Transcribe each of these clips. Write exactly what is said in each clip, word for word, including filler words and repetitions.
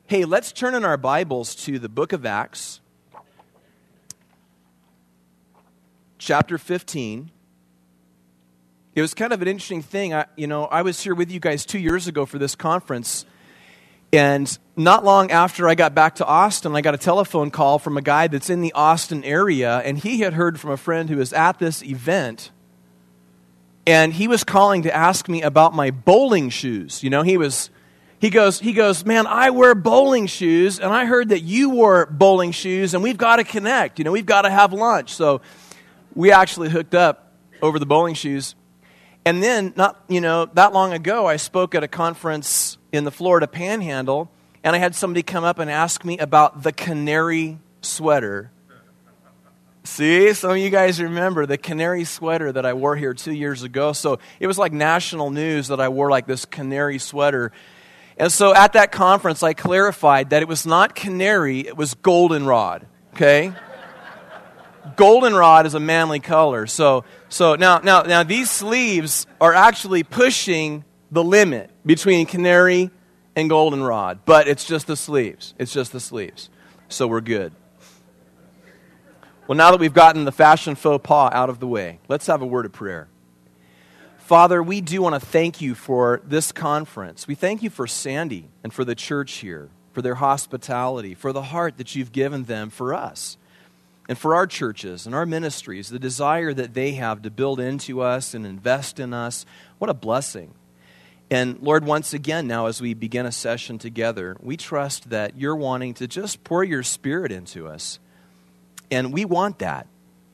Hey, let's turn in our Bibles to the book of Acts, chapter fifteen. It was kind of an interesting thing. I, you know, I was here with you guys two years ago for this conference, and not long after I got back to Austin, I got a telephone call from a guy that's in the Austin area, and he had heard from a friend who was at this event, and he was calling to ask me about my bowling shoes. You know, he was... He goes, he goes, man, I wear bowling shoes, and I heard that you wore bowling shoes, and we've got to connect. You know, we've got to have lunch. So we actually hooked up over the bowling shoes. And then, not you know, that long ago, I spoke at a conference in the Florida Panhandle, and I had somebody come up and ask me about the canary sweater. See, some of you guys remember the canary sweater that I wore here two years ago. So it was like national news that I wore like this canary sweater. And so at that conference, I clarified that it was not canary, it was goldenrod, okay? Goldenrod is a manly color. So so now, now, now these sleeves are actually pushing the limit between canary and goldenrod, but it's just the sleeves. It's just the sleeves. So we're good. Well, now that we've gotten the fashion faux pas out of the way, let's have a word of prayer. Father, we do want to thank you for this conference. We thank you for Sandy and for the church here, for their hospitality, for the heart that you've given them for us, and for our churches and our ministries, the desire that they have to build into us and invest in us. What a blessing. And Lord, once again now as we begin a session together, we trust that you're wanting to just pour your Spirit into us. And we want that.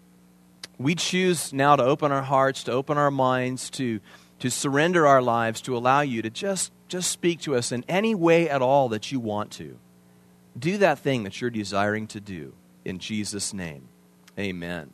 We choose now to open our hearts, to open our minds, to, to surrender our lives, to allow you to just, just speak to us in any way at all that you want to. Do that thing that you're desiring to do. In Jesus' name, amen.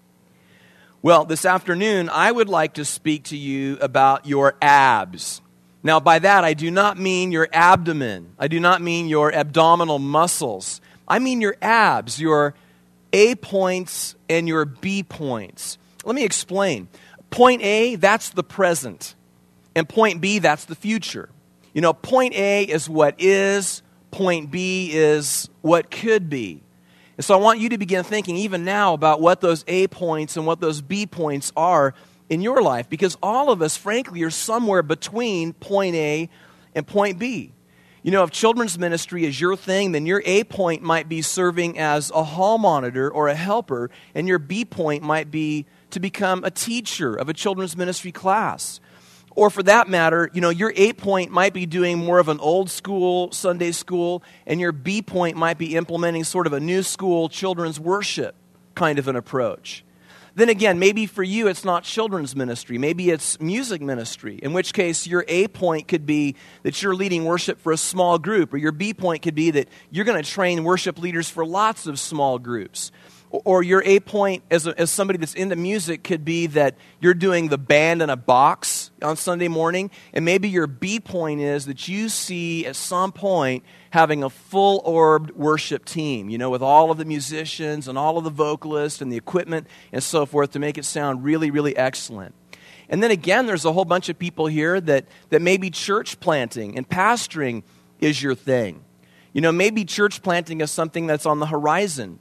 Well, this afternoon, I would like to speak to you about your abs. Now, by that, I do not mean your abdomen. I do not mean your abdominal muscles. I mean your abs, your A points and your B points. Let me explain. Point A, that's the present. And point B, that's the future. You know, point A is what is. Point B is what could be. And so I want you to begin thinking even now about what those A points and what those B points are in your life. Because all of us, frankly, are somewhere between point A and point B. You know, if children's ministry is your thing, then your A point might be serving as a hall monitor or a helper, and your B point might be to become a teacher of a children's ministry class. Or for that matter, you know, your A point might be doing more of an old school Sunday school, and your B point might be implementing sort of a new school children's worship kind of an approach. Then again, maybe for you it's not children's ministry. Maybe it's music ministry, in which case your A point could be that you're leading worship for a small group, or your B point could be that you're going to train worship leaders for lots of small groups. Or your A point as, a, as somebody that's into music could be that you're doing the band in a box on Sunday morning, and maybe your B point is that you see at some point having a full-orbed worship team, you know, with all of the musicians and all of the vocalists and the equipment and so forth to make it sound really, really excellent. And then again, there's a whole bunch of people here that, that maybe church planting and pastoring is your thing. You know, maybe church planting is something that's on the horizon.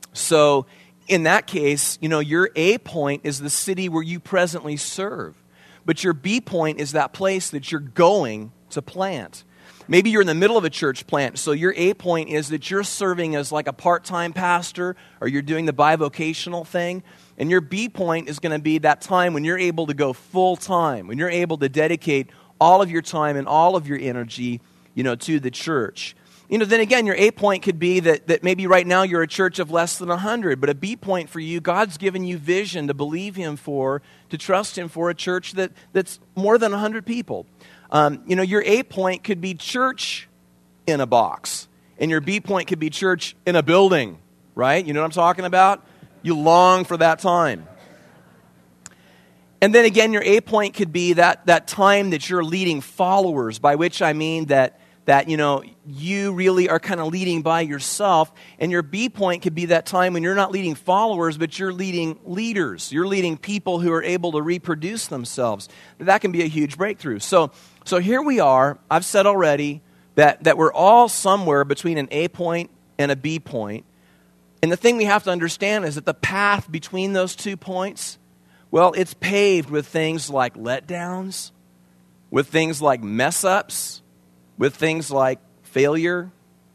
So in that case, you know, your A point is the city where you presently serve. But your B point is that place that you're going to plant. Maybe you're in the middle of a church plant, so your A point is that you're serving as like a part-time pastor, or you're doing the bivocational thing. And your B point is going to be that time when you're able to go full-time, when you're able to dedicate all of your time and all of your energy, you know, to the church. You know, then again, your A point could be that, that maybe right now you're a church of less than one hundred, but a B point for you, God's given you vision to believe Him for, to trust Him for a church that, that's more than one hundred people. Um, you know, your A point could be church in a box, and your B point could be church in a building, right? You know what I'm talking about? You long for that time. And then again, your A point could be that, that time that you're leading followers, by which I mean that that, you know, you really are kind of leading by yourself. And your B point could be that time when you're not leading followers, but you're leading leaders. You're leading people who are able to reproduce themselves. That can be a huge breakthrough. So, so here we are. I've said already, that, that we're all somewhere between an A point and a B point. And the thing we have to understand is that the path between those two points, well, it's paved with things like letdowns, with things like mess-ups, with things like failure,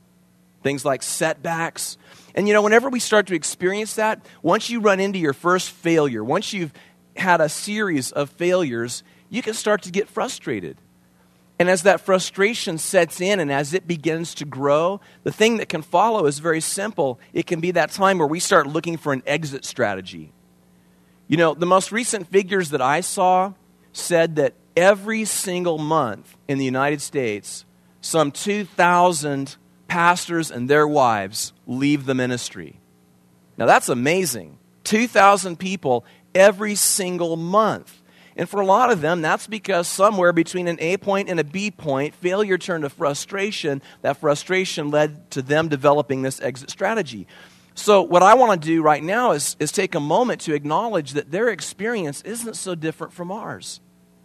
things like setbacks. And you know, whenever we start to experience that, once you run into your first failure, once you've had a series of failures, you can start to get frustrated. And as that frustration sets in and as it begins to grow, the thing that can follow is very simple. It can be that time where we start looking for an exit strategy. You know, the most recent figures that I saw said that every single month in the United States, some two thousand pastors and their wives leave the ministry. Now that's amazing. two thousand people every single month. And for a lot of them, that's because somewhere between an A point and a B point, failure turned to frustration. That frustration led to them developing this exit strategy. So what I want to do right now is, is take a moment to acknowledge that their experience isn't so different from ours.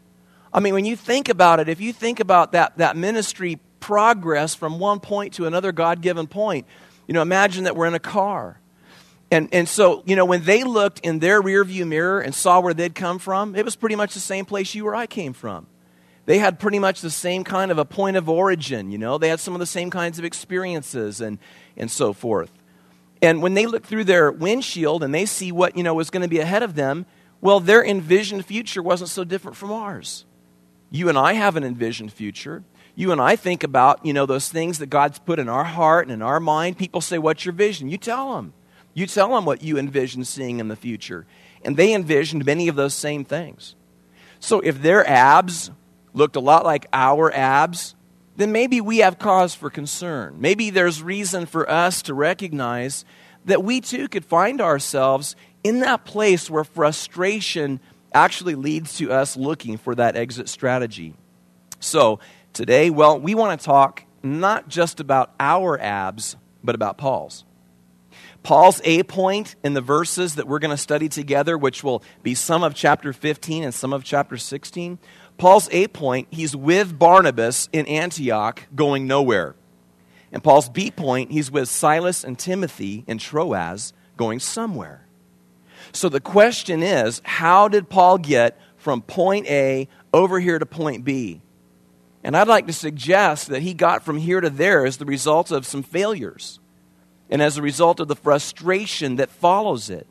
I mean, when you think about it, if you think about that, that ministry progress from one point to another God-given point, you know, imagine that we're in a car. And and so, you know, when they looked in their rearview mirror and saw where they'd come from, it was pretty much the same place you or I came from. They had pretty much the same kind of a point of origin, you know. They had some of the same kinds of experiences and, and so forth. And when they look through their windshield and they see what, you know, was going to be ahead of them, well, their envisioned future wasn't so different from ours. You and I have an envisioned future. You and I think about, you know, those things that God's put in our heart and in our mind. People say, what's your vision? You tell them. You tell them what you envision seeing in the future. And they envisioned many of those same things. So if their abs looked a lot like our abs, then maybe we have cause for concern. Maybe there's reason for us to recognize that we too could find ourselves in that place where frustration actually leads to us looking for that exit strategy. So today, well, we want to talk not just about our abs, but about Paul's. Paul's A point in the verses that we're going to study together, which will be some of chapter fifteen and some of chapter sixteen. Paul's A point, he's with Barnabas in Antioch going nowhere. And Paul's B point, he's with Silas and Timothy in Troas going somewhere. So the question is, how did Paul get from point A over here to point B? And I'd like to suggest that he got from here to there as the result of some failures and as a result of the frustration that follows it.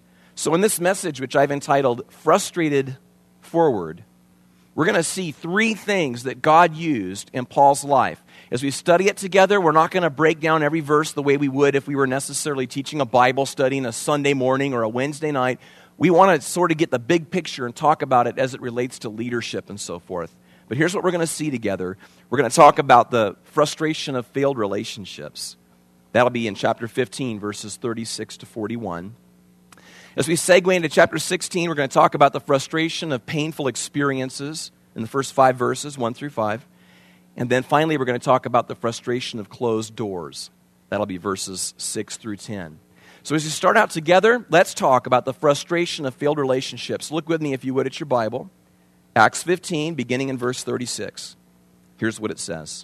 So in this message, which I've entitled Frustrated Forward, we're going to see three things that God used in Paul's life. As we study it together, we're not going to break down every verse the way we would if we were necessarily teaching a Bible study on a Sunday morning or a Wednesday night. We want to sort of get the big picture and talk about it as it relates to leadership and so forth. But here's what we're going to see together. We're going to talk about the frustration of failed relationships. That'll be in chapter fifteen, verses thirty-six to forty-one. As we segue into chapter sixteen, we're going to talk about the frustration of painful experiences in the first five verses, one through five. And then finally, we're going to talk about the frustration of closed doors. That'll be verses six through ten. So as we start out together, let's talk about the frustration of failed relationships. Look with me, if you would, at your Bible. Acts fifteen, beginning in verse thirty-six. Here's what it says.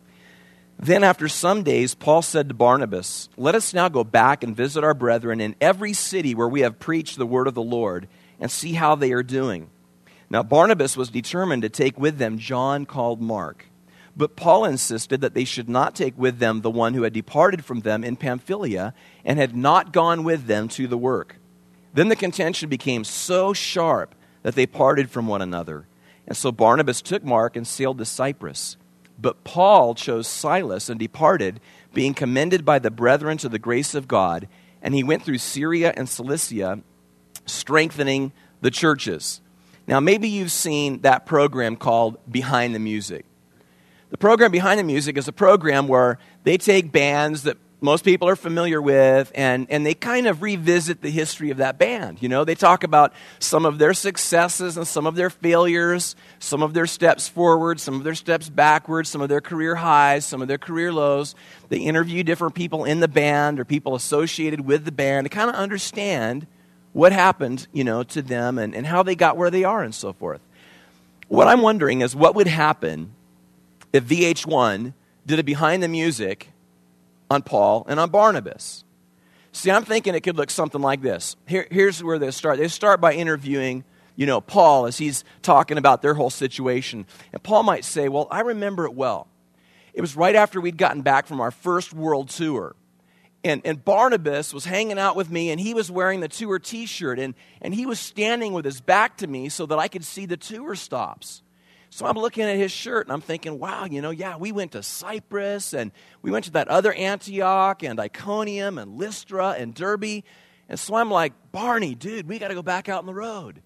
Then after some days, Paul said to Barnabas, "Let us now go back and visit our brethren in every city where we have preached the word of the Lord, and see how they are doing." Now Barnabas was determined to take with them John called Mark. But Paul insisted that they should not take with them the one who had departed from them in Pamphylia and had not gone with them to the work. Then the contention became so sharp that they parted from one another. And so Barnabas took Mark and sailed to Cyprus. But Paul chose Silas and departed, being commended by the brethren to the grace of God. And he went through Syria and Cilicia, strengthening the churches. Now, maybe you've seen that program called Behind the Music. The program Behind the Music is a program where they take bands that most people are familiar with, and, and they kind of revisit the history of that band. You know, they talk about some of their successes and some of their failures, some of their steps forward, some of their steps backwards, some of their career highs, some of their career lows. They interview different people in the band or people associated with the band to kind of understand what happened, you know, to them and, and how they got where they are and so forth. What I'm wondering is what would happen if V H one did a behind the music on Paul and on Barnabas. See, I'm thinking it could look something like this. Here, here's where they start. They start by interviewing, you know, Paul as he's talking about their whole situation. And Paul might say, well, I remember it well. It was right after we'd gotten back from our first world tour. And, and Barnabas was hanging out with me, and he was wearing the tour t-shirt, and, and he was standing with his back to me so that I could see the tour stops. So I'm looking at his shirt, and I'm thinking, wow, you know, yeah, we went to Cyprus, and we went to that other Antioch, and Iconium, and Lystra, and Derbe. And so I'm like, Barney, dude, we got to go back out on the road.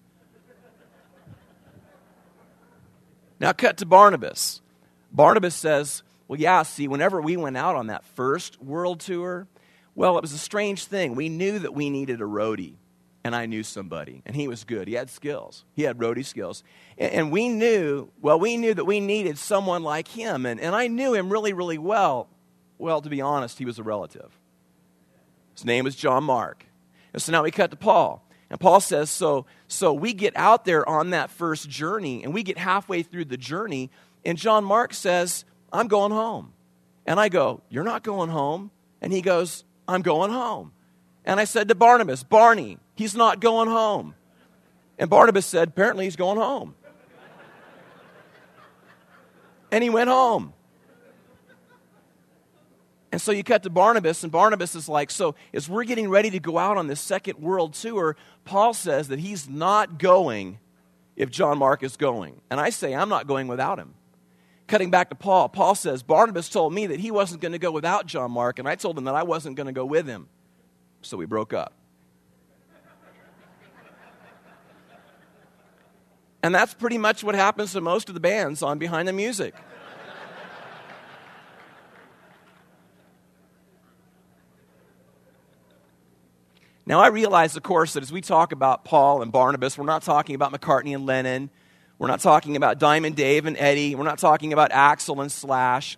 Now cut to Barnabas. Barnabas says, well, yeah, see, whenever we went out on that first world tour, well, it was a strange thing. We knew that we needed a roadie, and I knew somebody, and he was good. He had skills. He had roadie skills. And, and we knew, well, we knew that we needed someone like him, and, and I knew him really, really well. Well, to be honest, he was a relative. His name was John Mark. And so now we cut to Paul. And Paul says, so, so we get out there on that first journey, and we get halfway through the journey, and John Mark says, I'm going home. And I go, you're not going home? And he goes, I'm going home. And I said to Barnabas, Barney, he's not going home. And Barnabas said, apparently he's going home. And he went home. And so you cut to Barnabas, and Barnabas is like, so as we're getting ready to go out on this second world tour, Paul says that he's not going if John Mark is going. And I say, I'm not going without him. Cutting back to Paul, Paul says, Barnabas told me that he wasn't going to go without John Mark, and I told him that I wasn't going to go with him. So we broke up. And that's pretty much what happens to most of the bands on Behind the Music. Now, I realize, of course, that as we talk about Paul and Barnabas, we're not talking about McCartney and Lennon. We're not talking about Diamond Dave and Eddie. We're not talking about Axl and Slash.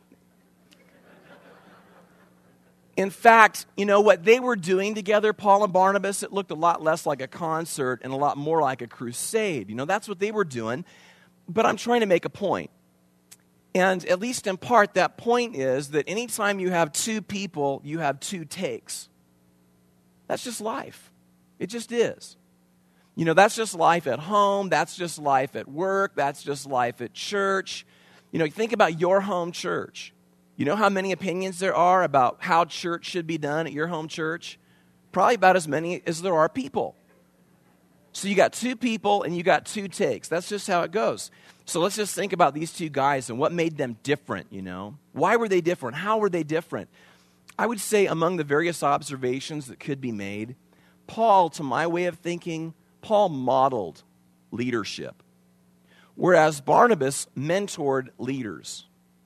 In fact, you know, what they were doing together, Paul and Barnabas, it looked a lot less like a concert and a lot more like a crusade. You know, that's what they were doing. But I'm trying to make a point. And at least in part, that point is that anytime you have two people, you have two takes. That's just life. It just is. You know, that's just life at home. That's just life at work. That's just life at church. You know, think about your home church. You know how many opinions there are about how church should be done at your home church? Probably about as many as there are people. So you got two people and you got two takes. That's just how it goes. So let's just think about these two guys and what made them different, you know. Why were they different? How were they different? I would say among the various observations that could be made, Paul, to my way of thinking, Paul modeled leadership, whereas Barnabas mentored leaders.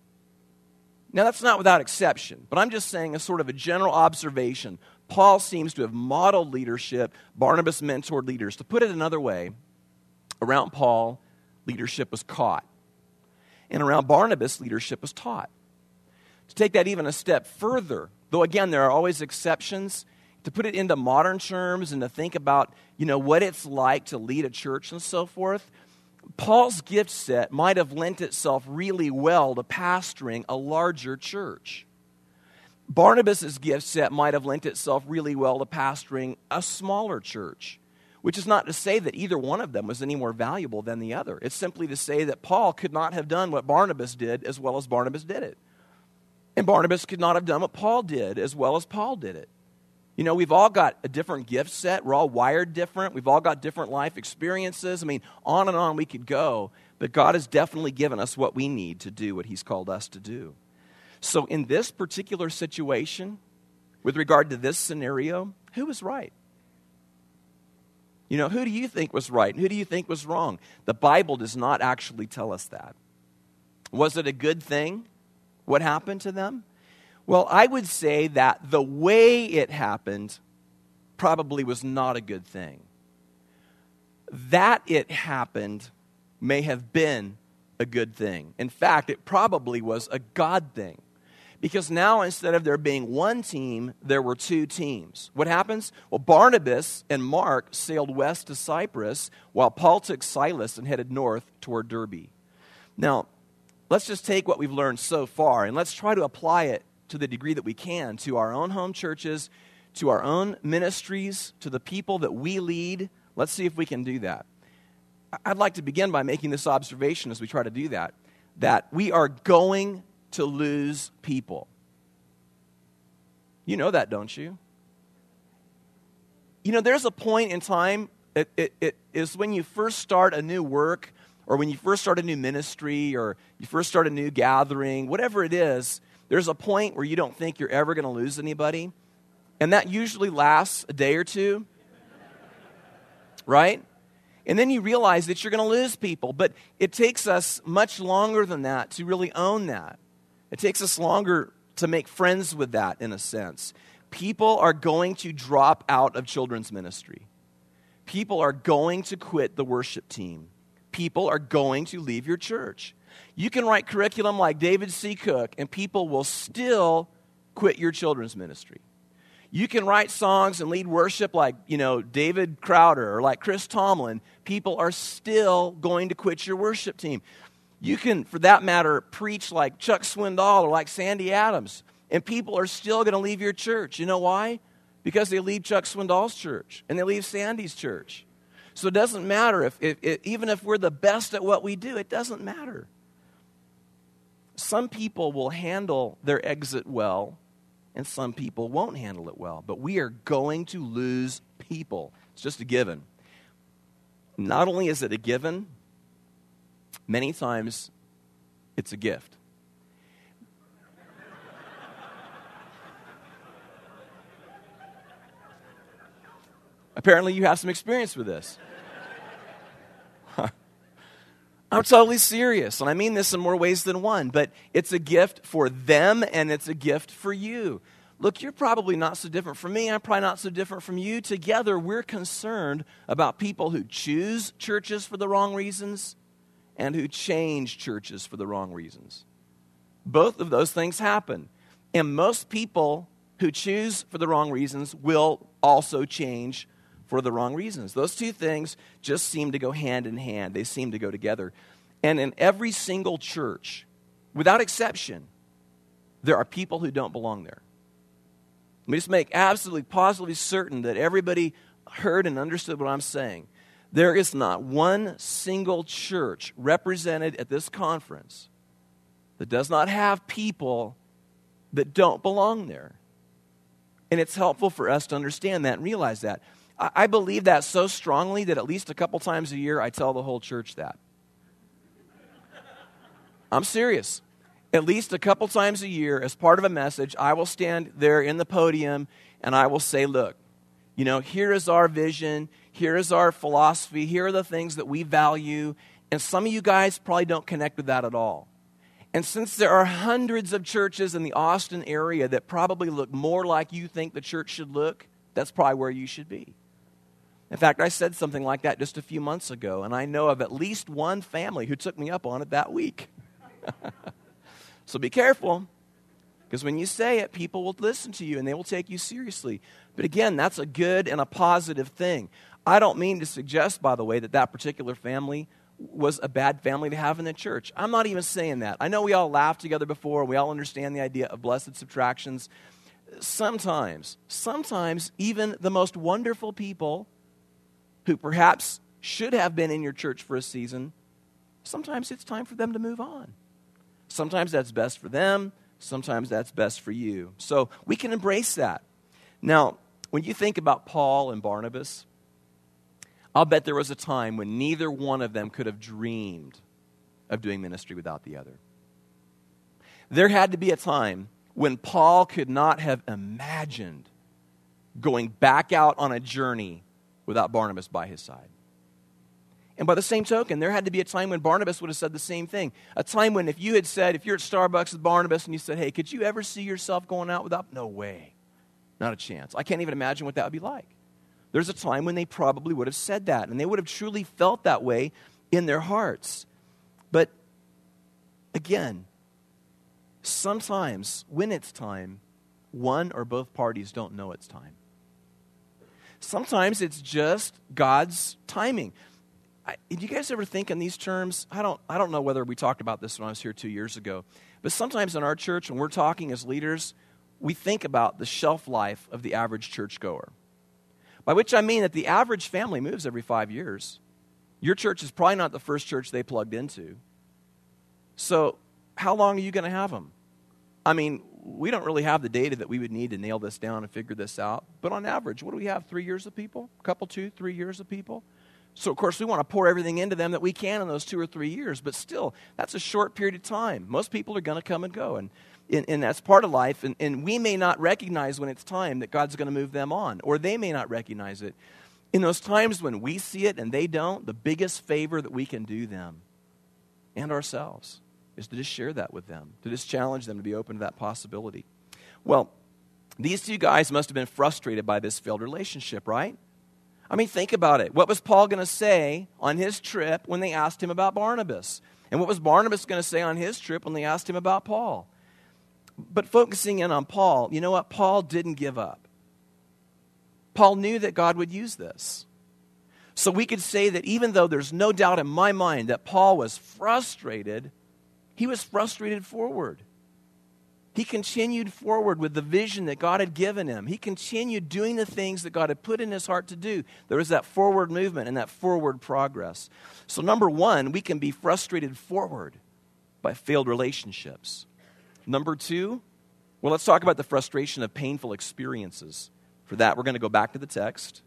Now, that's not without exception, but I'm just saying a sort of a general observation. Paul seems to have modeled leadership. Barnabas mentored leaders. To put it another way, around Paul, leadership was caught. And around Barnabas, leadership was taught. To take that even a step further, though again, there are always exceptions, to put it into modern terms and to think about, you know, what it's like to lead a church and so forth, Paul's gift set might have lent itself really well to pastoring a larger church. Barnabas' gift set might have lent itself really well to pastoring a smaller church, which is not to say that either one of them was any more valuable than the other. It's simply to say that Paul could not have done what Barnabas did as well as Barnabas did it. And Barnabas could not have done what Paul did as well as Paul did it. You know, we've all got a different gift set. We're all wired different. We've all got different life experiences. I mean, on and on we could go. But God has definitely given us what we need to do what He's called us to do. So in this particular situation, with regard to this scenario, who was right? You know, who do you think was right? Who do you think was wrong? The Bible does not actually tell us that. Was it a good thing? What happened to them? Well, I would say that the way it happened probably was not a good thing. That it happened may have been a good thing. In fact, it probably was a God thing. Because now instead of there being one team, there were two teams. What happens? Well, Barnabas and Mark sailed west to Cyprus, while Paul took Silas and headed north toward Derbe. Now, let's just take what we've learned so far and let's try to apply it to the degree that we can to our own home churches, to our own ministries, to the people that we lead. Let's see if we can do that. I'd like to begin by making this observation as we try to do that, that we are going to lose people. You know that, don't you? You know, there's a point in time, it, it, it is when you first start a new work, or when you first start a new ministry, or you first start a new gathering, whatever it is, there's a point where you don't think you're ever going to lose anybody. And that usually lasts a day or two, right? And then you realize that you're going to lose people. But it takes us much longer than that to really own that. It takes us longer to make friends with that, in a sense. People are going to drop out of children's ministry. People are going to quit the worship team. People are going to leave your church. You can write curriculum like David C. Cook, and people will still quit your children's ministry. You can write songs and lead worship like, you know, David Crowder or like Chris Tomlin. People are still going to quit your worship team. You can, for that matter, preach like Chuck Swindoll or like Sandy Adams, and people are still going to leave your church. You know why? Because they leave Chuck Swindoll's church and they leave Sandy's church. So it doesn't matter if, if, if even if we're the best at what we do, it doesn't matter. Some people will handle their exit well, and some people won't handle it well. But we are going to lose people. It's just a given. Not only is it a given, many times it's a gift. Apparently you have some experience with this. I'm totally serious, and I mean this in more ways than one, but it's a gift for them and it's a gift for you. Look, you're probably not so different from me. I'm probably not so different from you. Together, we're concerned about people who choose churches for the wrong reasons and who change churches for the wrong reasons. Both of those things happen. And most people who choose for the wrong reasons will also change for the wrong reasons. Those two things just seem to go hand in hand. They seem to go together. And in every single church, without exception, there are people who don't belong there. Let me just make absolutely positively certain that everybody heard and understood what I'm saying. There is not one single church represented at this conference that does not have people that don't belong there. And it's helpful for us to understand that and realize that. I believe that so strongly that at least a couple times a year I tell the whole church that. I'm serious. At least a couple times a year, as part of a message, I will stand there in the podium and I will say, look, you know, here is our vision, here is our philosophy, here are the things that we value, and some of you guys probably don't connect with that at all. And since there are hundreds of churches in the Austin area that probably look more like you think the church should look, that's probably where you should be. In fact, I said something like that just a few months ago, and I know of at least one family who took me up on it that week. So be careful, because when you say it, people will listen to you and they will take you seriously. But again, that's a good and a positive thing. I don't mean to suggest, by the way, that that particular family was a bad family to have in the church. I'm not even saying that. I know we all laughed together before. We all understand the idea of blessed subtractions. Sometimes, sometimes even the most wonderful people who perhaps should have been in your church for a season, sometimes it's time for them to move on. Sometimes that's best for them. Sometimes that's best for you. So we can embrace that. Now, when you think about Paul and Barnabas, I'll bet there was a time when neither one of them could have dreamed of doing ministry without the other. There had to be a time when Paul could not have imagined going back out on a journey without Barnabas by his side. And by the same token, there had to be a time when Barnabas would have said the same thing. A time when if you had said, if you're at Starbucks with Barnabas and you said, hey, could you ever see yourself going out without? No way. Not a chance. I can't even imagine what that would be like. There's a time when they probably would have said that, and they would have truly felt that way in their hearts. But again, sometimes when it's time, one or both parties don't know it's time. Sometimes it's just God's timing. I, did you guys ever think in these terms? I don't, I don't know whether we talked about this when I was here two years ago, but sometimes in our church, when we're talking as leaders, we think about the shelf life of the average churchgoer. By which I mean that the average family moves every five years. Your church is probably not the first church they plugged into. So how long are you going to have them? I mean, we don't really have the data that we would need to nail this down and figure this out. But on average, what do we have? Three years of people? A couple, two, three years of people? So, of course, we want to pour everything into them that we can in those two or three years. But still, that's a short period of time. Most people are going to come and go. And, and, and that's part of life. And, and we may not recognize when it's time that God's going to move them on. Or they may not recognize it. In those times when we see it and they don't, the biggest favor that we can do them and ourselves is to just share that with them. To just challenge them to be open to that possibility. Well, these two guys must have been frustrated by this failed relationship, right? I mean, think about it. What was Paul going to say on his trip when they asked him about Barnabas? And what was Barnabas going to say on his trip when they asked him about Paul? But focusing in on Paul, you know what? Paul didn't give up. Paul knew that God would use this. So we could say that even though there's no doubt in my mind that Paul was frustrated, he was frustrated forward. He continued forward with the vision that God had given him. He continued doing the things that God had put in his heart to do. There was that forward movement and that forward progress. So number one, we can be frustrated forward by failed relationships. Number two, well, let's talk about the frustration of painful experiences. For that, we're going to go back to the text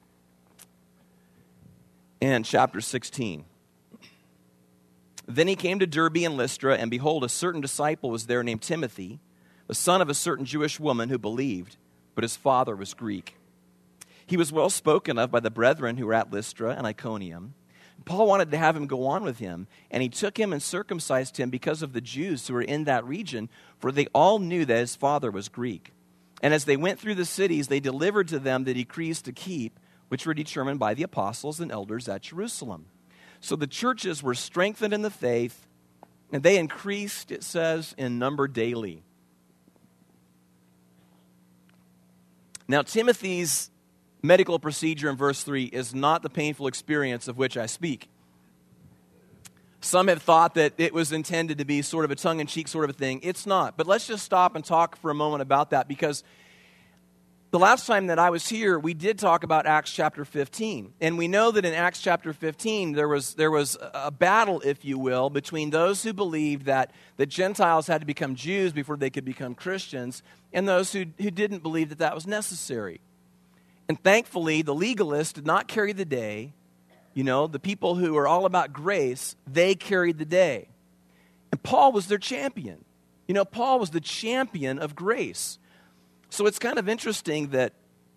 and chapter sixteen. Then he came to Derbe and Lystra, and behold, a certain disciple was there named Timothy, the son of a certain Jewish woman who believed, but his father was Greek. He was well spoken of by the brethren who were at Lystra and Iconium. Paul wanted to have him go on with him, and he took him and circumcised him because of the Jews who were in that region, for they all knew that his father was Greek. And as they went through the cities, they delivered to them the decrees to keep, which were determined by the apostles and elders at Jerusalem. So the churches were strengthened in the faith, and they increased, it says, in number daily. Now, Timothy's medical procedure in verse three is not the painful experience of which I speak. Some have thought that it was intended to be sort of a tongue-in-cheek sort of a thing. It's not. But let's just stop and talk for a moment about that, because the last time that I was here, we did talk about Acts chapter fifteen. And we know that in Acts chapter fifteen, there was there was a battle, if you will, between those who believed that the Gentiles had to become Jews before they could become Christians, and those who, who didn't believe that that was necessary. And thankfully, the legalists did not carry the day. You know, the people who are all about grace, they carried the day. And Paul was their champion. You know, Paul was the champion of grace. So it's kind of interesting that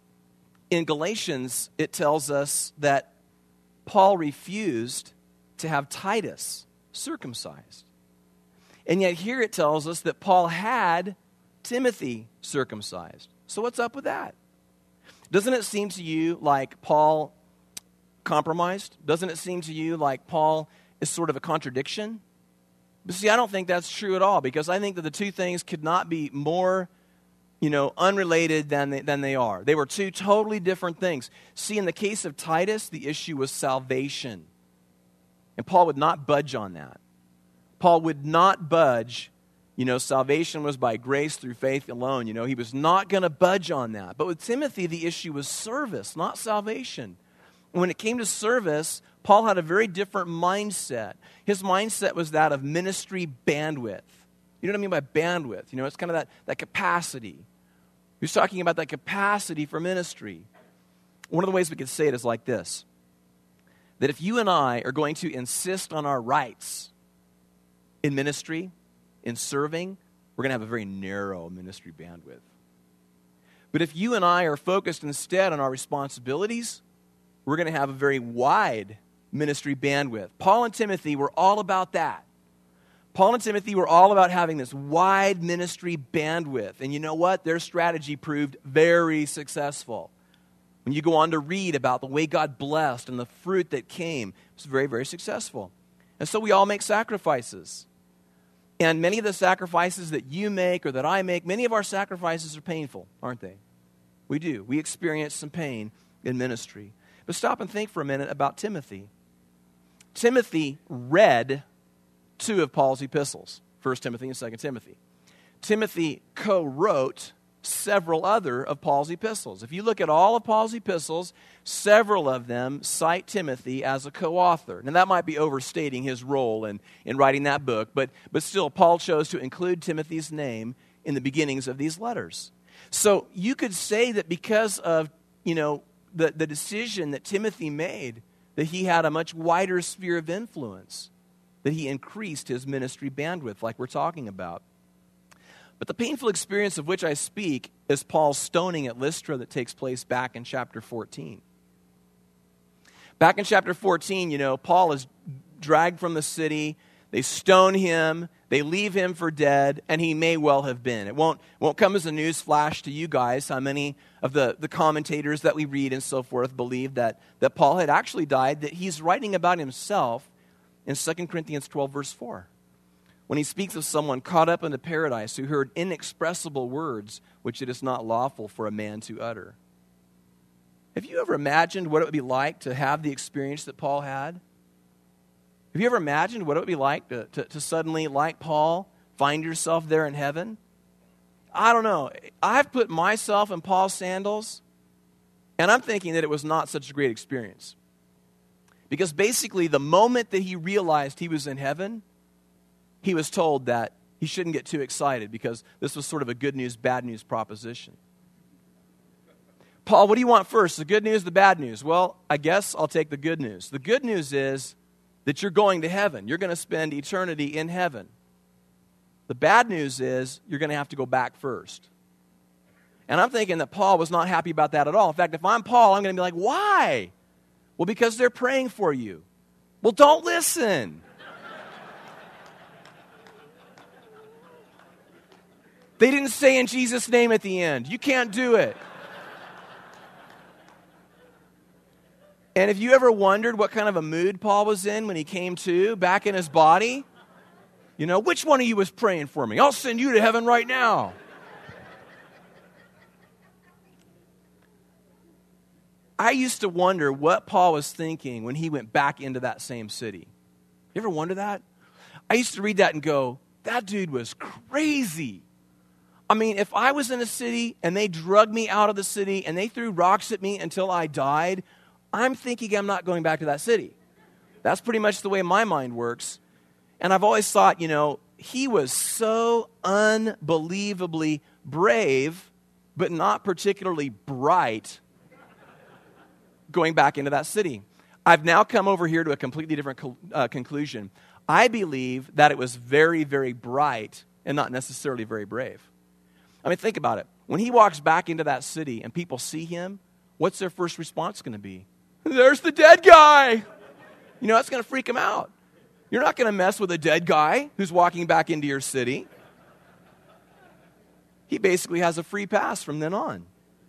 in Galatians, it tells us that Paul refused to have Titus circumcised. And yet here it tells us that Paul had Timothy circumcised. So what's up with that? Doesn't it seem to you like Paul compromised? Doesn't it seem to you like Paul is sort of a contradiction? But see, I don't think that's true at all, because I think that the two things could not be more, you know, unrelated than they, than they are. They were two totally different things. See, in the case of Titus, the issue was salvation. And Paul would not budge on that. Paul would not budge. You know, salvation was by grace through faith alone. You know, he was not going to budge on that. But with Timothy, the issue was service, not salvation. And when it came to service, Paul had a very different mindset. His mindset was that of ministry bandwidth. You know what I mean by bandwidth? You know, it's kind of that, that capacity. He was talking about that capacity for ministry. One of the ways we could say it is like this: that if you and I are going to insist on our rights in ministry, in serving, we're going to have a very narrow ministry bandwidth. But if you and I are focused instead on our responsibilities, we're going to have a very wide ministry bandwidth. Paul and Timothy were all about that. Paul and Timothy were all about having this wide ministry bandwidth. And you know what? Their strategy proved very successful. When you go on to read about the way God blessed and the fruit that came, it was very, very successful. And so we all make sacrifices. And many of the sacrifices that you make or that I make, many of our sacrifices are painful, aren't they? We do. We experience some pain in ministry. But stop and think for a minute about Timothy. Timothy read two of Paul's epistles, First Timothy and Second Timothy. Timothy co-wrote several other of Paul's epistles. If you look at all of Paul's epistles, several of them cite Timothy as a co-author. Now, that might be overstating his role in, in writing that book, but, but still, Paul chose to include Timothy's name in the beginnings of these letters. So you could say that because of, you know, the, the decision that Timothy made, that he had a much wider sphere of influence, that he increased his ministry bandwidth, like we're talking about. But the painful experience of which I speak is Paul's stoning at Lystra that takes place back in chapter fourteen. Back in chapter fourteen, you know, Paul is dragged from the city. They stone him. They leave him for dead, and he may well have been. It won't, won't come as a news flash to you guys how many of the, the commentators that we read and so forth believe that, that Paul had actually died, that he's writing about himself in Second Corinthians twelve, verse four. When he speaks of someone caught up into paradise who heard inexpressible words which it is not lawful for a man to utter. Have you ever imagined what it would be like to have the experience that Paul had? Have you ever imagined what it would be like to, to, to suddenly, like Paul, find yourself there in heaven? I don't know. I've put myself in Paul's sandals, and I'm thinking that it was not such a great experience. Because basically, the moment that he realized he was in heaven, he was told that he shouldn't get too excited because this was sort of a good news, bad news proposition. Paul, what do you want first, the good news, the bad news? Well, I guess I'll take the good news. The good news is that you're going to heaven. You're going to spend eternity in heaven. The bad news is you're going to have to go back first. And I'm thinking that Paul was not happy about that at all. In fact, if I'm Paul, I'm going to be like, why? Well, because they're praying for you. Well, don't listen. They didn't say in Jesus' name at the end. You can't do it. And if you ever wondered what kind of a mood Paul was in when he came to, back in his body, you know, which one of you was praying for me? I'll send you to heaven right now. I used to wonder what Paul was thinking when he went back into that same city. You ever wonder that? I used to read that and go, that dude was crazy. I mean, if I was in a city and they drugged me out of the city and they threw rocks at me until I died, I'm thinking I'm not going back to that city. That's pretty much the way my mind works. And I've always thought, you know, he was so unbelievably brave, but not particularly bright, going back into that city. I've now come over here to a completely different co- uh, conclusion. I believe that it was very, very bright and not necessarily very brave. I mean, think about it. When he walks back into that city and people see him, what's their first response going to be? There's the dead guy. You know, that's going to freak him out. You're not going to mess with a dead guy who's walking back into your city. He basically has a free pass from then on.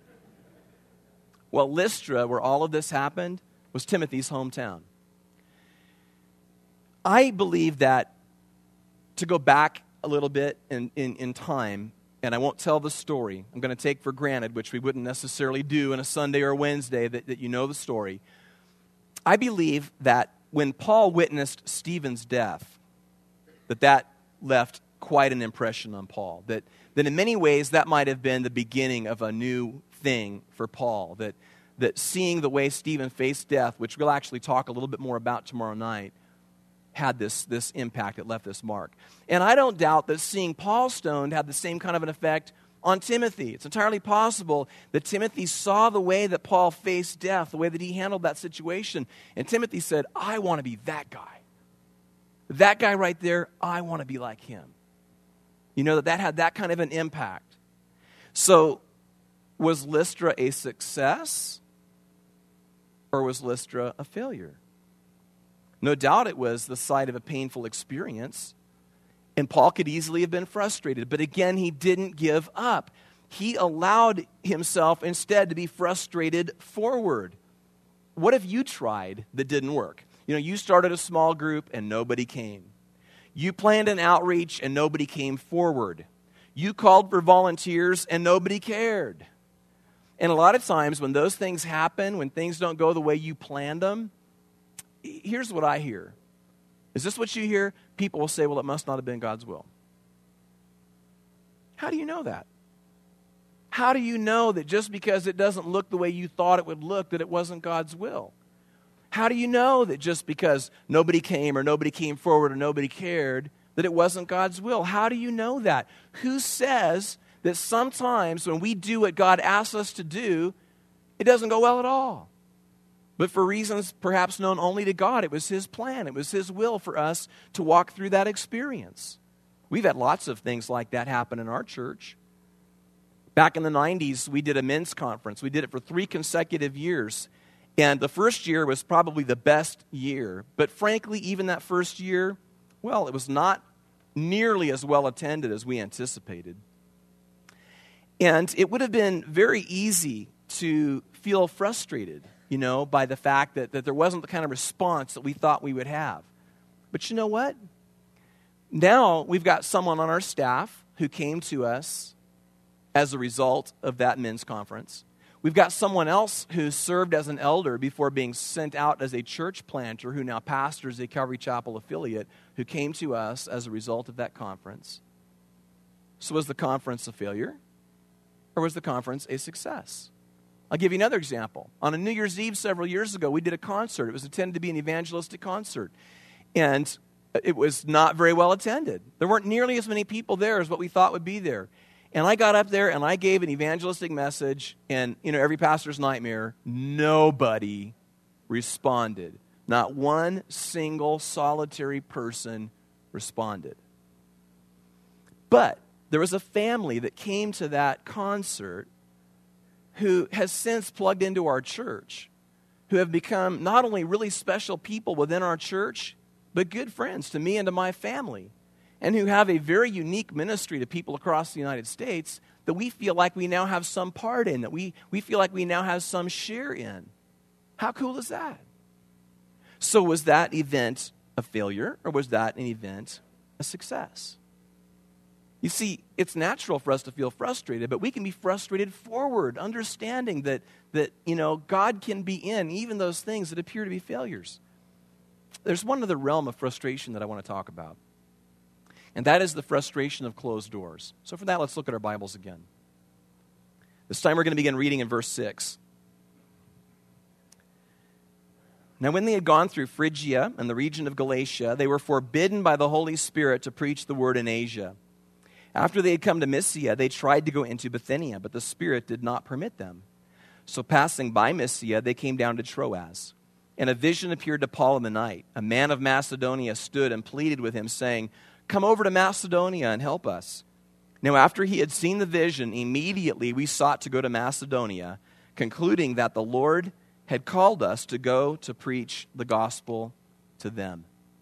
Well, Lystra, where all of this happened, was Timothy's hometown. I believe that, to go back a little bit in, in, in time, and I won't tell the story. I'm going to take for granted, which we wouldn't necessarily do on a Sunday or a Wednesday, that, that you know the story. I believe that when Paul witnessed Stephen's death, that that left quite an impression on Paul. That, that in many ways, that might have been the beginning of a new thing for Paul. That, that seeing the way Stephen faced death, which we'll actually talk a little bit more about tomorrow night, had this, this impact, it left this mark. And I don't doubt that seeing Paul stoned had the same kind of an effect on Timothy. It's entirely possible that Timothy saw the way that Paul faced death, the way that he handled that situation. And Timothy said, I want to be that guy. That guy right there, I want to be like him. You know, that that had that kind of an impact. So, was Lystra a success? Or was Lystra a failure? No doubt it was the site of a painful experience, and Paul could easily have been frustrated. But again, he didn't give up. He allowed himself instead to be frustrated forward. What if you tried that didn't work? You know, you started a small group and nobody came. You planned an outreach and nobody came forward. You called for volunteers and nobody cared. And a lot of times when those things happen, when things don't go the way you planned them, here's what I hear. Is this what you hear? People will say, well, it must not have been God's will. How do you know that? How do you know that just because it doesn't look the way you thought it would look, that it wasn't God's will? How do you know that just because nobody came or nobody came forward or nobody cared, that it wasn't God's will? How do you know that? Who says that sometimes when we do what God asks us to do, it doesn't go well at all? But for reasons perhaps known only to God, it was His plan. It was His will for us to walk through that experience. We've had lots of things like that happen in our church. Back in the nineties, we did a men's conference. We did it for three consecutive years. And the first year was probably the best year. But frankly, even that first year, well, it was not nearly as well attended as we anticipated. And it would have been very easy to feel frustrated, you know, by the fact that, that there wasn't the kind of response that we thought we would have. But you know what? Now we've got someone on our staff who came to us as a result of that men's conference. We've got someone else who served as an elder before being sent out as a church planter who now pastors a Calvary Chapel affiliate who came to us as a result of that conference. So was the conference a failure or was the conference a success? I'll give you another example. On a New Year's Eve several years ago, we did a concert. It was intended to be an evangelistic concert. And it was not very well attended. There weren't nearly as many people there as what we thought would be there. And I got up there and I gave an evangelistic message, and, you know, every pastor's nightmare, nobody responded. Not one single solitary person responded. But there was a family that came to that concert who has since plugged into our church, who have become not only really special people within our church, but good friends to me and to my family, and who have a very unique ministry to people across the United States that we feel like we now have some part in, that we, we feel like we now have some share in. How cool is that? So was that event a failure, or was that an event a success? You see, it's natural for us to feel frustrated, but we can be frustrated forward, understanding that, that you know, God can be in even those things that appear to be failures. There's one other realm of frustration that I want to talk about. And that is the frustration of closed doors. So for that, let's look at our Bibles again. This time we're going to begin reading in verse six. Now when they had gone through Phrygia and the region of Galatia, they were forbidden by the Holy Spirit to preach the word in Asia. After they had come to Mysia, they tried to go into Bithynia, but the Spirit did not permit them. So passing by Mysia, they came down to Troas. And a vision appeared to Paul in the night. A man of Macedonia stood and pleaded with him, saying, "Come over to Macedonia and help us." Now after he had seen the vision, immediately we sought to go to Macedonia, concluding that the Lord had called us to go to preach the gospel to them.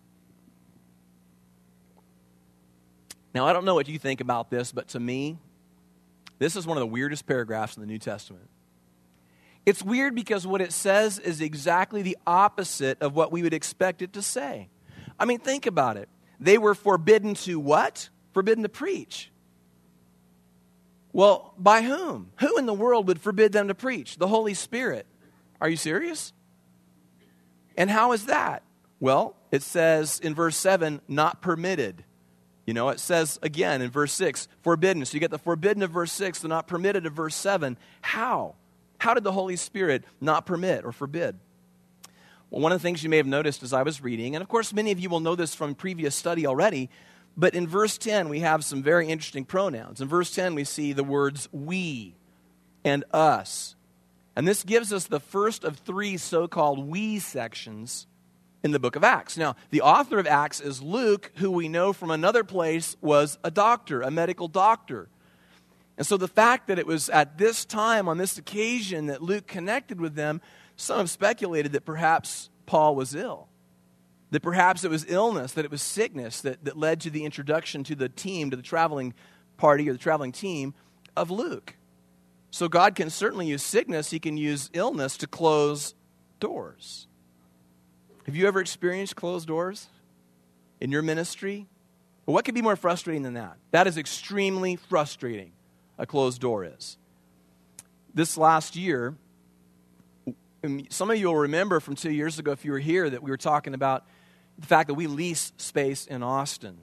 Now I don't know what you think about this, but to me, this is one of the weirdest paragraphs in the New Testament. It's weird because what it says is exactly the opposite of what we would expect it to say. I mean, think about it. They were forbidden to what? Forbidden to preach. Well, by whom? Who in the world would forbid them to preach? The Holy Spirit. Are you serious? And how is that? Well, it says in verse seven, not permitted. You know, it says again in verse six, forbidden. So you get the forbidden of verse six, the not permitted of verse seven. How? How did the Holy Spirit not permit or forbid? Well, one of the things you may have noticed as I was reading, and of course many of you will know this from previous study already, but in verse ten we have some very interesting pronouns. In verse ten we see the words we and us. And this gives us the first of three so-called we sections in the book of Acts. Now, the author of Acts is Luke, who we know from another place was a doctor, a medical doctor. And so the fact that it was at this time, on this occasion, that Luke connected with them, some have speculated that perhaps Paul was ill, that perhaps it was illness, that it was sickness that, that led to the introduction to the team, to the traveling party or the traveling team of Luke. So God can certainly use sickness, He can use illness to close doors. Have you ever experienced closed doors in your ministry? Well, what could be more frustrating than that? That is extremely frustrating. A closed door is. This last year, some of you will remember from two years ago, if you were here, that we were talking about, the fact that we lease space in Austin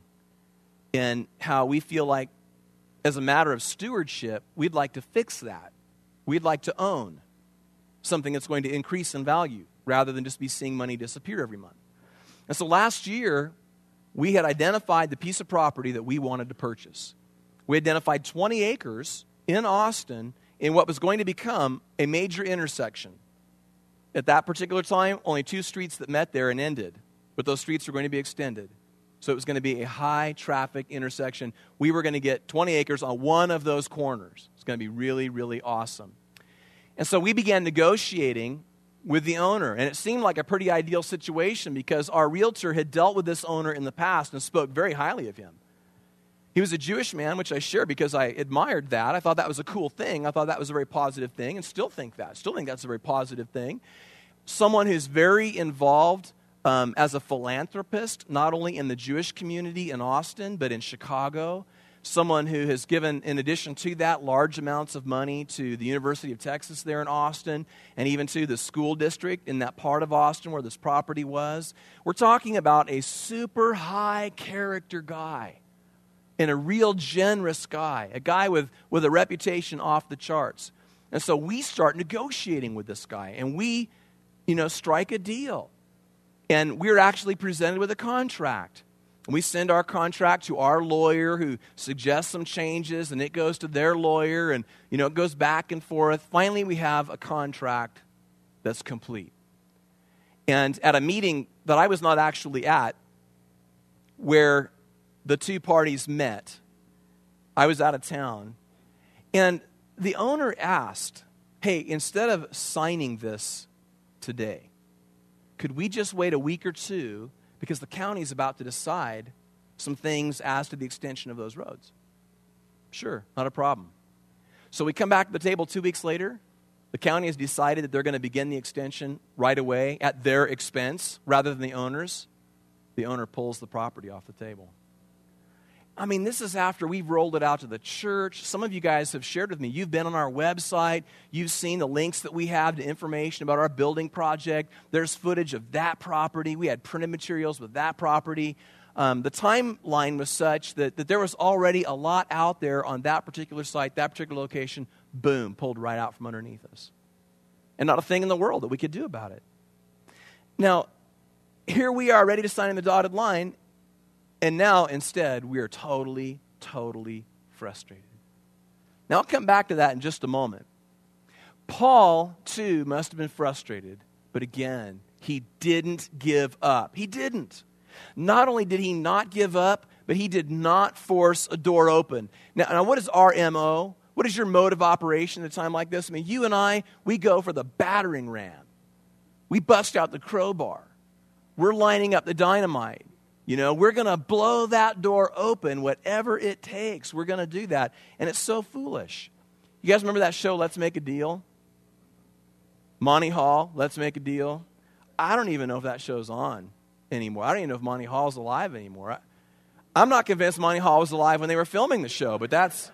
and how we feel like, as a matter of stewardship, we'd like to fix that. We'd like to own something that's going to increase in value rather than just be seeing money disappear every month. And so last year, we had identified the piece of property that we wanted to purchase. We identified twenty acres in Austin in what was going to become a major intersection. At that particular time, only two streets that met there and ended, but those streets were going to be extended. So it was going to be a high-traffic intersection. We were going to get twenty acres on one of those corners. It's going to be really, really awesome. And so we began negotiating with the owner, and it seemed like a pretty ideal situation because our realtor had dealt with this owner in the past and spoke very highly of him. He was a Jewish man, which I share because I admired that. I thought that was a cool thing. I thought that was a very positive thing, and still think that. Still think that's a very positive thing. Someone who's very involved um, as a philanthropist, not only in the Jewish community in Austin, but in Chicago. Someone who has given, in addition to that, large amounts of money to the University of Texas there in Austin, and even to the school district in that part of Austin where this property was. We're talking about a super high character guy. And a real generous guy, a guy with, with a reputation off the charts. And so we start negotiating with this guy, and we, you know, strike a deal. And we're actually presented with a contract. And we send our contract to our lawyer who suggests some changes, and it goes to their lawyer, and, you know, it goes back and forth. Finally, we have a contract that's complete. And at a meeting that I was not actually at, where the two parties met, I was out of town, and the owner asked, hey, instead of signing this today, could we just wait a week or two because the county's about to decide some things as to the extension of those roads? Sure, not a problem. So we come back to the table two weeks later. The county has decided that they're going to begin the extension right away at their expense rather than the owner's. The owner pulls the property off the table. I mean, this is after we've rolled it out to the church. Some of you guys have shared with me. You've been on our website. You've seen the links that we have to information about our building project. There's footage of that property. We had printed materials with that property. Um, the timeline was such that, that there was already a lot out there on that particular site, that particular location. Boom, pulled right out from underneath us. And not a thing in the world that we could do about it. Now, here we are ready to sign in the dotted line. And now, instead, we are totally, totally frustrated. Now, I'll come back to that in just a moment. Paul, too, must have been frustrated. But again, he didn't give up. He didn't. Not only did he not give up, but he did not force a door open. Now, now what is our M O? What is your mode of operation at a time like this? I mean, you and I, we go for the battering ram. We bust out the crowbar. We're lining up the dynamite. You know, we're going to blow that door open, whatever it takes. We're going to do that. And it's so foolish. You guys remember that show, Let's Make a Deal? Monty Hall, Let's Make a Deal. I don't even know if that show's on anymore. I don't even know if Monty Hall's alive anymore. I, I'm not convinced Monty Hall was alive when they were filming the show, but that's,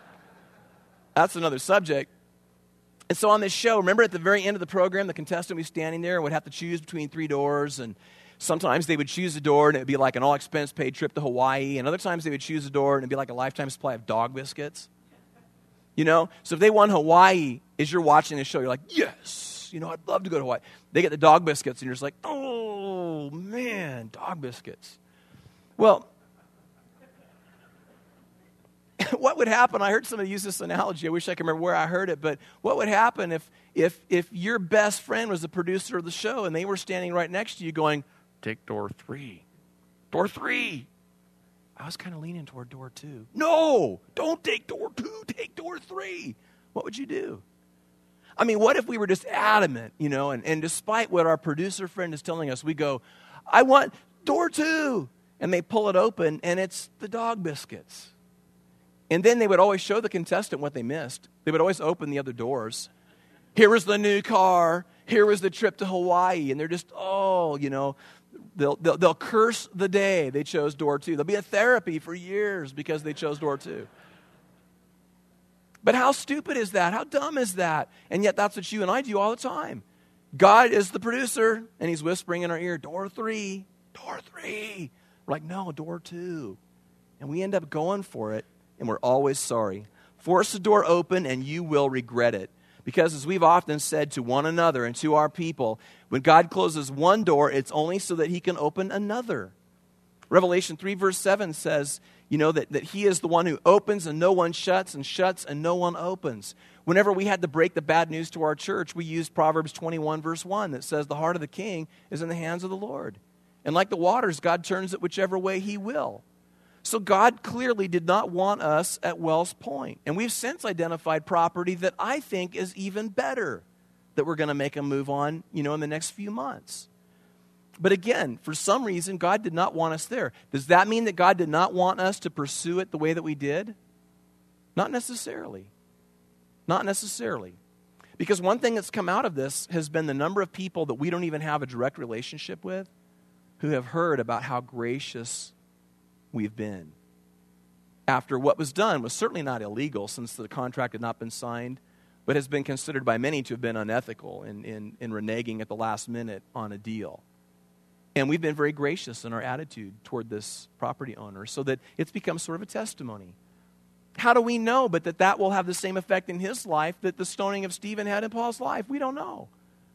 that's another subject. And so on this show, remember at the very end of the program, the contestant was standing there and would have to choose between three doors, and sometimes they would choose a door and it would be like an all-expense-paid trip to Hawaii, and other times they would choose a door and it would be like a lifetime supply of dog biscuits. You know? So if they won Hawaii, as you're watching this show, you're like, yes, you know, I'd love to go to Hawaii. They get the dog biscuits and you're just like, oh, man, dog biscuits. Well, what would happen, I heard somebody use this analogy, I wish I could remember where I heard it, but what would happen if, if, if your best friend was the producer of the show and they were standing right next to you going, take door three. Door three. I was kind of leaning toward door two. No, don't take door two, take door three. What would you do? I mean, what if we were just adamant, you know, and, and despite what our producer friend is telling us, we go, I want door two. And they pull it open, and it's the dog biscuits. And then they would always show the contestant what they missed. They would always open the other doors. Here was the new car. Here was the trip to Hawaii. And they're just, oh, you know, they'll, they'll, they'll curse the day they chose door two. There'll be a therapy for years because they chose door two. But how stupid is that? How dumb is that? And yet that's what you and I do all the time. God is the producer, and he's whispering in our ear, door three. door three. We're like, no, door two. And we end up going for it, and we're always sorry. Force the door open, and you will regret it. Because as we've often said to one another and to our people, when God closes one door, it's only so that he can open another. Revelation three verse seven says, you know, that, that he is the one who opens and no one shuts, and shuts and no one opens. Whenever we had to break the bad news to our church, we used Proverbs twenty-one verse one that says, the heart of the king is in the hands of the Lord. And like the waters, God turns it whichever way he will. So God clearly did not want us at Wells Point. And we've since identified property that I think is even better that we're going to make a move on, you know, in the next few months. But again, for some reason, God did not want us there. Does that mean that God did not want us to pursue it the way that we did? Not necessarily. Not necessarily. Because one thing that's come out of this has been the number of people that we don't even have a direct relationship with who have heard about how gracious we've been. After what was done was certainly not illegal, since the contract had not been signed, but has been considered by many to have been unethical in, in, in reneging at the last minute on a deal. And we've been very gracious in our attitude toward this property owner so that it's become sort of a testimony. How do we know but that that will have the same effect in his life that the stoning of Stephen had in Paul's life? We don't know.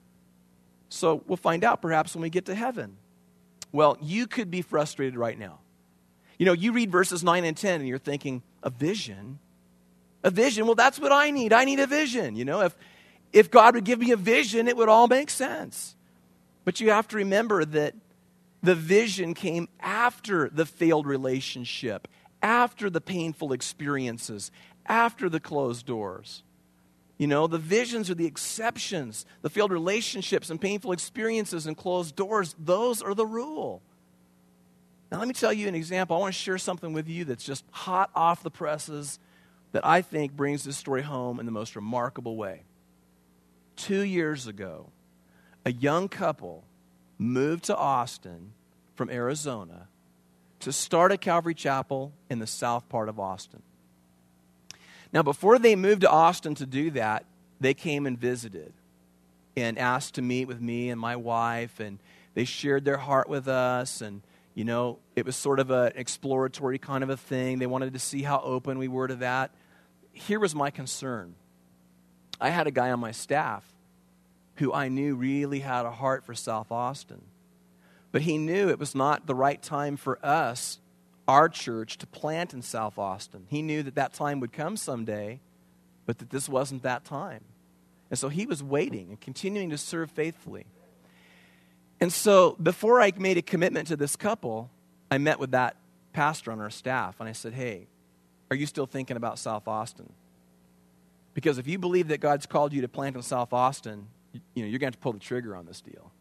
So we'll find out perhaps when we get to heaven. Well, you could be frustrated right now. You know, you read verses nine and ten and you're thinking, a vision? A vision? Well, that's what I need. I need a vision. You know, if, if God would give me a vision, it would all make sense. But you have to remember that the vision came after the failed relationship, after the painful experiences, after the closed doors. You know, the visions are the exceptions. The failed relationships and painful experiences and closed doors, those are the rule. Now, let me tell you an example. I want to share something with you that's just hot off the presses that I think brings this story home in the most remarkable way. Two years ago, a young couple moved to Austin from Arizona to start a Calvary Chapel in the south part of Austin. Now, before they moved to Austin to do that, they came and visited and asked to meet with me and my wife, and they shared their heart with us, and you know, it was sort of an exploratory kind of a thing. They wanted to see how open we were to that. Here was my concern. I had a guy on my staff who I knew really had a heart for South Austin. But he knew it was not the right time for us, our church, to plant in South Austin. He knew that that time would come someday, but that this wasn't that time. And so he was waiting and continuing to serve faithfully. And so before I made a commitment to this couple, I met with that pastor on our staff, and I said, hey, are you still thinking about South Austin? Because if you believe that God's called you to plant in South Austin, you, you know, you're going to have to pull the trigger on this deal.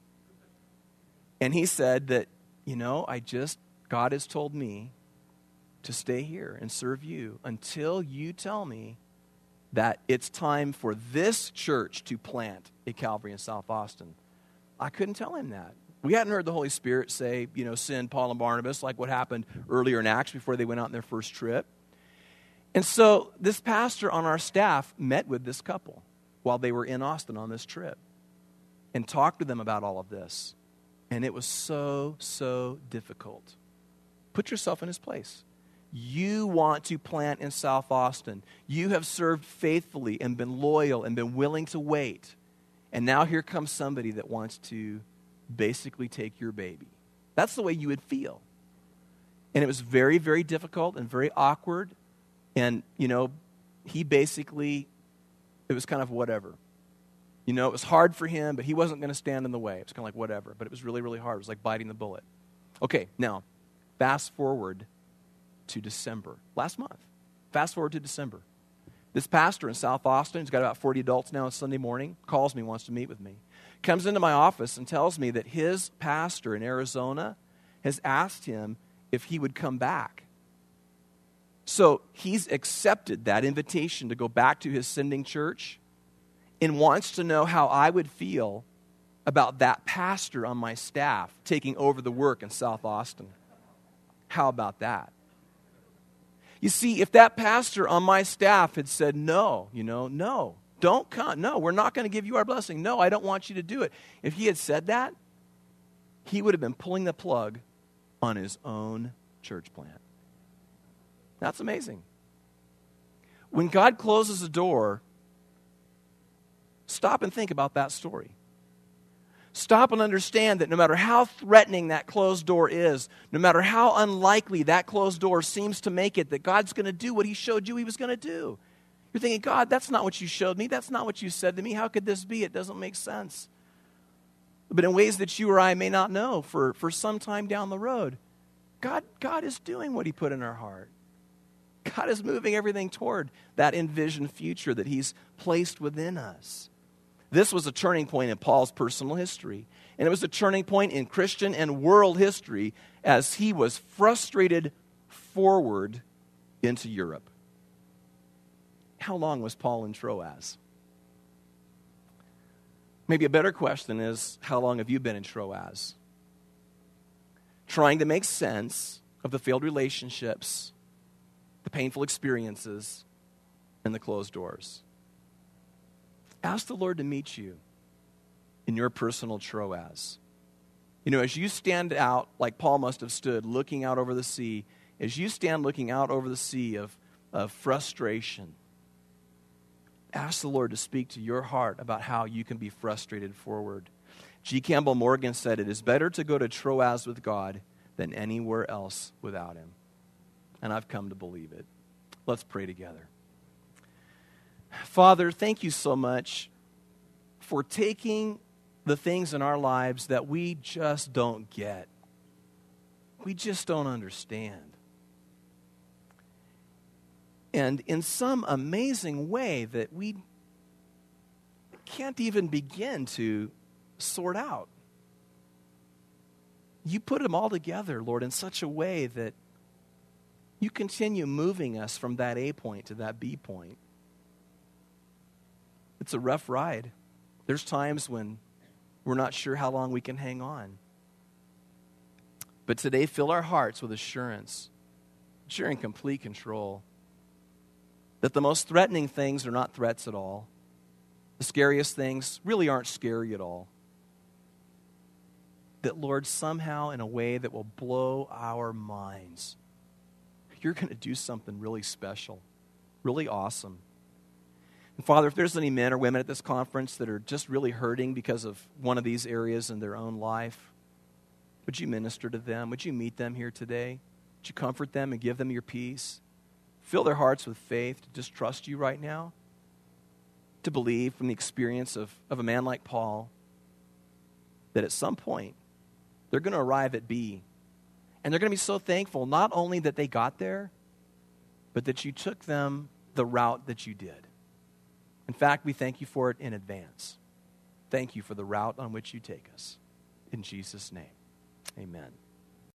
And he said that, you know, I just, God has told me to stay here and serve you until you tell me that it's time for this church to plant a Calvary in South Austin. I couldn't tell him that. We hadn't heard the Holy Spirit say, you know, send Paul and Barnabas like what happened earlier in Acts before they went out on their first trip. And so this pastor on our staff met with this couple while they were in Austin on this trip and talked to them about all of this. And it was so, so difficult. Put yourself in his place. You want to plant in South Austin. You have served faithfully and been loyal and been willing to wait. And now here comes somebody that wants to basically take your baby. That's the way you would feel. And it was very, very difficult and very awkward. And, you know, he basically, it was kind of whatever. You know, it was hard for him, but he wasn't going to stand in the way. It was kind of like whatever. But it was really, really hard. It was like biting the bullet. Okay, now, fast forward to December. Last month. Fast forward to December. This pastor in South Austin, who's got about forty adults now on Sunday morning, calls me, wants to meet with me. Comes into my office and tells me that his pastor in Arizona has asked him if he would come back. So he's accepted that invitation to go back to his sending church and wants to know how I would feel about that pastor on my staff taking over the work in South Austin. How about that? You see, if that pastor on my staff had said, no, you know, no, don't come. No, we're not going to give you our blessing. No, I don't want you to do it. If he had said that, he would have been pulling the plug on his own church plant. That's amazing. When God closes a door, stop and think about that story. Stop and understand that no matter how threatening that closed door is, no matter how unlikely that closed door seems to make it, that God's going to do what he showed you he was going to do. You're thinking, God, that's not what you showed me. That's not what you said to me. How could this be? It doesn't make sense. But in ways that you or I may not know for, for some time down the road, God, God is doing what he put in our heart. God is moving everything toward that envisioned future that he's placed within us. This was a turning point in Paul's personal history. And it was a turning point in Christian and world history as he was frustrated forward into Europe. How long was Paul in Troas? Maybe a better question is, how long have you been in Troas? Trying to make sense of the failed relationships, the painful experiences, and the closed doors. Ask the Lord to meet you in your personal Troas. You know, as you stand out, like Paul must have stood, looking out over the sea, as you stand looking out over the sea of, of frustration, ask the Lord to speak to your heart about how you can be frustrated forward. G. Campbell Morgan said, "It is better to go to Troas with God than anywhere else without him." And I've come to believe it. Let's pray together. Father, thank you so much for taking the things in our lives that we just don't get. We just don't understand. And in some amazing way that we can't even begin to sort out, you put them all together, Lord, in such a way that you continue moving us from that A point to that B point. It's a rough ride. There's times when we're not sure how long we can hang on. But today, fill our hearts with assurance that you're in complete control, that the most threatening things are not threats at all. The scariest things really aren't scary at all. That, Lord, somehow in a way that will blow our minds, you're going to do something really special, really awesome. And Father, if there's any men or women at this conference that are just really hurting because of one of these areas in their own life, would you minister to them? Would you meet them here today? Would you comfort them and give them your peace? Fill their hearts with faith to just trust you right now, to believe from the experience of, of a man like Paul that at some point they're going to arrive at B. And they're going to be so thankful not only that they got there, but that you took them the route that you did. In fact, we thank you for it in advance. Thank you for the route on which you take us. In Jesus' name, amen.